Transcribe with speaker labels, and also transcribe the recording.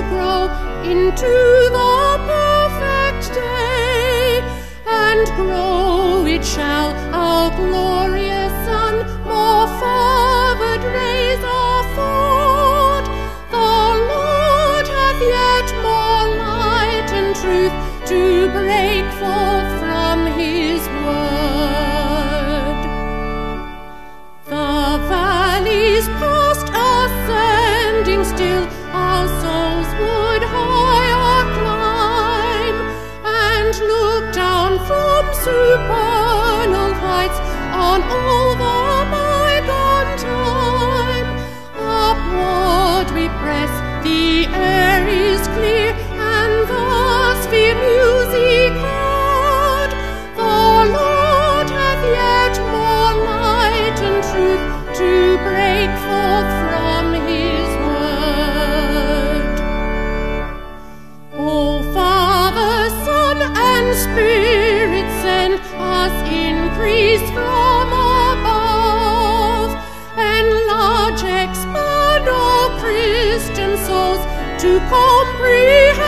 Speaker 1: grow into the perfect day, and grow it shall, our glorious Son, more fervid rays afford. The Lord hath yet more light and truth to break forth from his word. The valleys past ascending still, our souls would higher climb, and look down from supernal heights on all the bygone time. Upward we press, the air is clear, and thus we music heard. The Lord hath yet more light and truth to break forth from his word. O Father, Son, and Spirit, send us increase from above. Enlarge, expand, O Christian souls, to comprehend